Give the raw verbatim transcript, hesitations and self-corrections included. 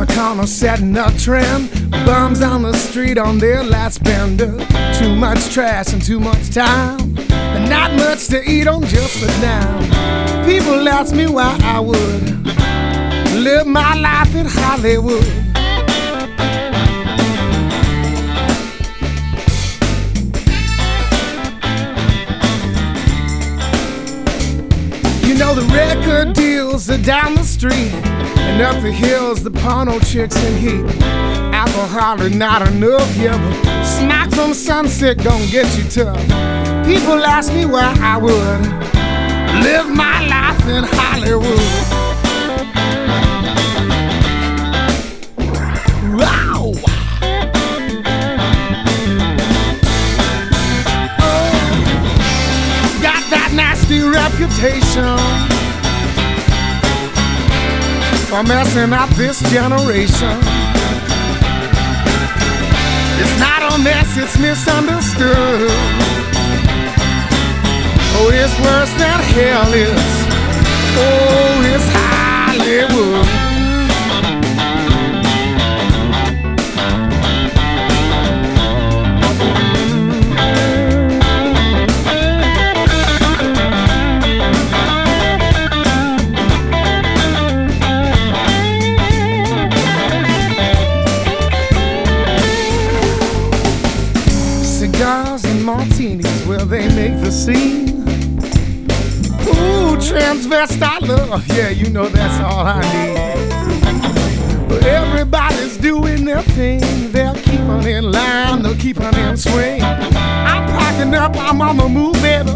corner setting a trend. Bums on the street on their last bender. Too much trash and too much time, and not much to eat on just a dime. People ask me why I would live my life in Hollywood. You know the record deals are down the street, and up the hills the porno chicks in heat. Alcohol is not enough, yeah, but smack from sunset gon' get you tough. People ask me why I would live my life in Hollywood. Wow. Oh, got that nasty reputation for messing up this generation. It's not a mess, it's misunderstood. Oh, it's worse than hell is. Oh, it's Hollywood. Cigars and martinis, well, they make the scene. Ooh, transvestite love, yeah, you know that's all I need. Well, everybody's doing their thing. They'll keep on in line, they'll keep on in swing. I'm packing up, I'm on the move, baby.